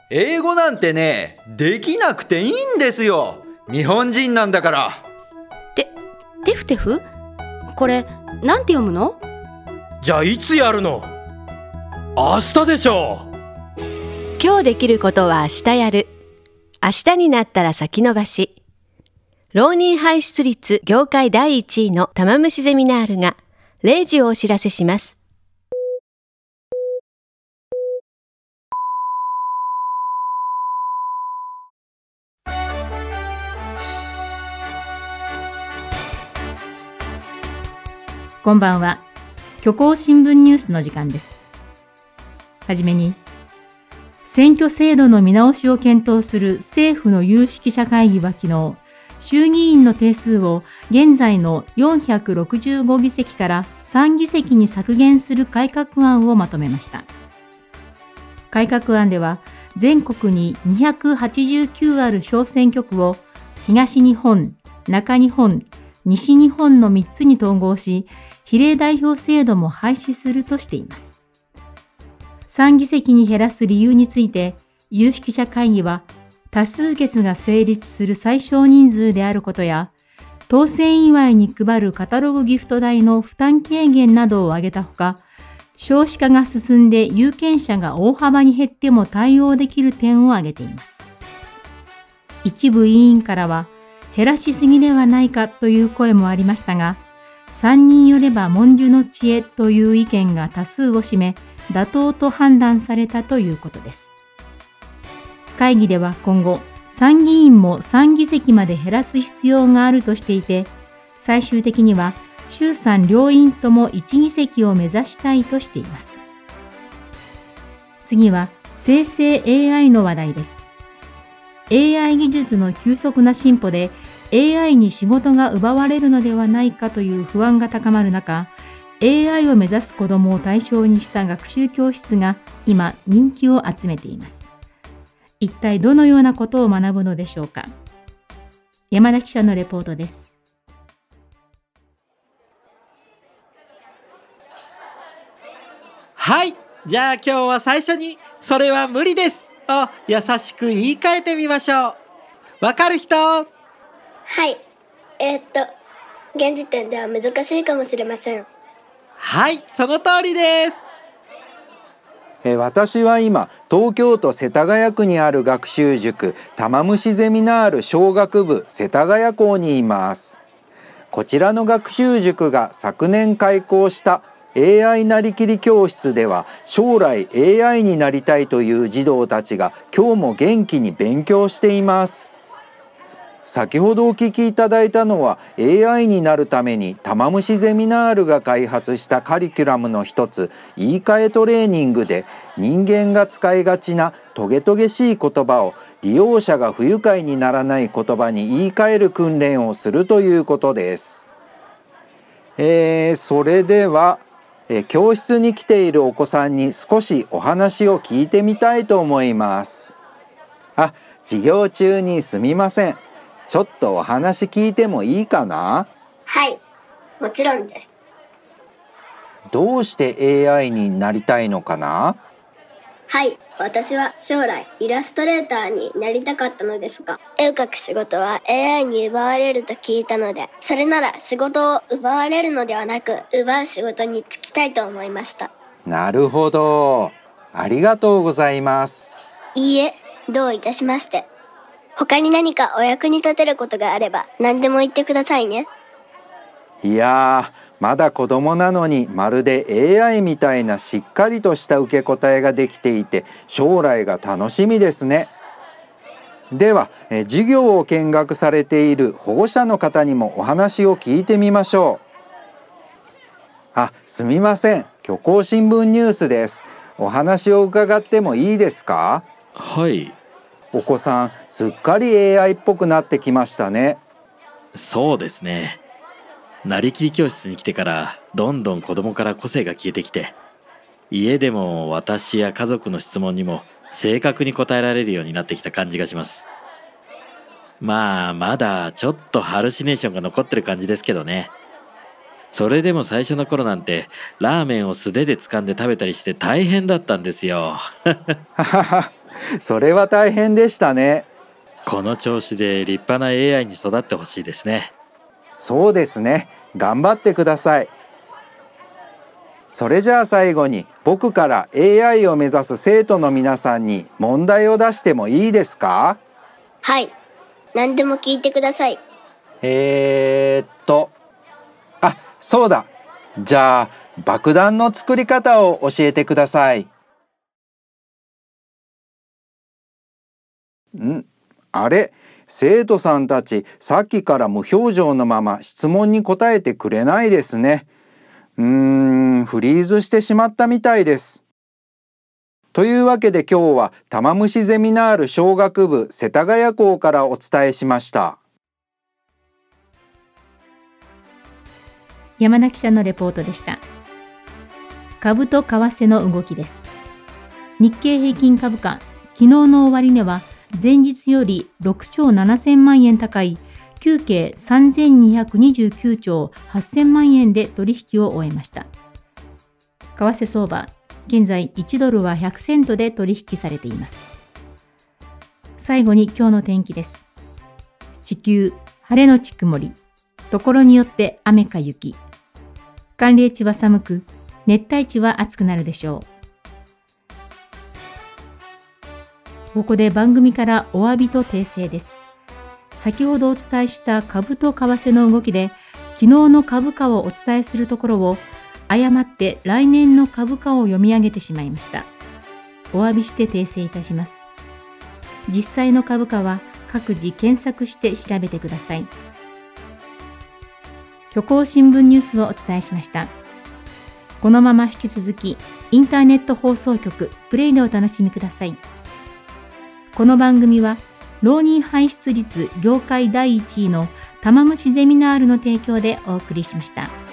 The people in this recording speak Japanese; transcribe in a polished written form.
英語なんてね、できなくていいんですよ。日本人なんだから。 テフテフ？これなんて読むの？ じゃあいつやるの？明日でしょ。 今日できることは明日やる。明日になったら先延ばし。浪人輩出率業界第1位の玉虫ゼミナールが0時をお知らせします。 こんばんは。虚構新聞ニュースの時間です。はじめに、選挙制度の見直しを検討する政府の有識者会議は昨日、衆議院の定数を現在の465議席から3議席に削減する改革案をまとめました。改革案では、全国に289ある小選挙区を東日本、中日本、西日本の3つに統合し、比例代表制度も廃止するとしています。3議席に減らす理由について、有識者会議は、多数決が成立する最小人数であることや、当選祝いに配るカタログギフト代の負担軽減などを挙げたほか、少子化が進んで有権者が大幅に減っても対応できる点を挙げています。一部委員からは、減らしすぎではないかという声もありましたが、三人よれば文殊の知恵という意見が多数を占め、妥当と判断されたということです。会議では今後、参議院も3議席まで減らす必要があるとしていて、最終的には衆参両院とも1議席を目指したいとしています。次は生成 AI の話題です。AI 技術の急速な進歩で AI に仕事が奪われるのではないかという不安が高まる中、AI を目指す子どもを対象にした学習教室が今人気を集めています。一体どのようなことを学ぶのでしょうか。山田記者のレポートです。 はい、じゃあ今日は最初にそれは無理ですを優しく言い換えてみましょう。わかる人？ はい。現時点では難しいかもしれません。 はい、その通りです。 私は今東京都世田谷区にある学習塾玉虫ゼミナール小学部世田谷校にいます。こちらの学習塾が昨年開校したAI なりきり教室では、将来 AI になりたいという児童たちが今日も元気に勉強しています。先ほどお聞きいただいたのは AI になるために玉虫ゼミナールが開発したカリキュラムの一つ、言い換えトレーニングで、人間が使いがちなトゲトゲしい言葉を利用者が不愉快にならない言葉に言い換える訓練をするということです。それでは教室に来ているお子さんに少しお話を聞いてみたいと思います。授業中にすみません。ちょっとお話聞いてもいいかな？ はい、もちろんです。 どうして AI になりたいのかな？ はい、私は将来イラストレーターになりたかったのですが、絵を描く仕事は AI に奪われると聞いたので、それなら仕事を奪われるのではなく、奪う仕事に就きたいと思いました。 なるほど。ありがとうございます。 いいえ、どういたしまして。他に何かお役に立てることがあれば何でも言ってくださいね。 いやー、まだ子供なのにまるで AI みたいなしっかりとした受け答えができていて、将来が楽しみですね。では授業を見学されている保護者の方にもお話を聞いてみましょう。すみません、虚構新聞ニュースです。お話を伺ってもいいですか？ はい。 お子さんすっかり AI っぽくなってきましたね。 そうですね。なりきり教室に来てからどんどん子供から個性が消えてきて、家でも私や家族の質問にも正確に答えられるようになってきた感じがします。まだちょっとハルシネーションが残ってる感じですけどね。それでも最初の頃なんてラーメンを素手で掴んで食べたりして大変だったんですよ。 それは大変でしたね。 この調子で立派な AI に育ってほしいですね。 そうですね。頑張ってください。それじゃあ最後に僕から AI を目指す生徒の皆さんに問題を出してもいいですか？ はい、何でも聞いてください。 そうだ。じゃあ爆弾の作り方を教えてください。あれ、生徒さんたちさっきから無表情のまま質問に答えてくれないですね。フリーズしてしまったみたいです。というわけで今日は玉虫ゼミナール小学部世田谷校からお伝えしました。 山田記者のレポートでした。株と為替の動きです。日経平均株価、昨日の終値は前日より6兆7000万円高い9計3229兆8000万円で取引を終えました。為替相場、現在1ドルは100セントで取引されています。最後に今日の天気です。地球、晴れのち曇り、ところによって雨か雪。寒冷地は寒く、熱帯地は暑くなるでしょう。ここで番組からお詫びと訂正です。先ほどお伝えした株と為替の動きで、昨日の株価をお伝えするところを、誤って来年の株価を読み上げてしまいました。お詫びして訂正いたします。実際の株価は各自検索して調べてください。虚構新聞ニュースをお伝えしました。このまま引き続き、インターネット放送局プレイでお楽しみください。この番組は、浪人排出率業界第1位の玉虫ゼミナールの提供でお送りしました。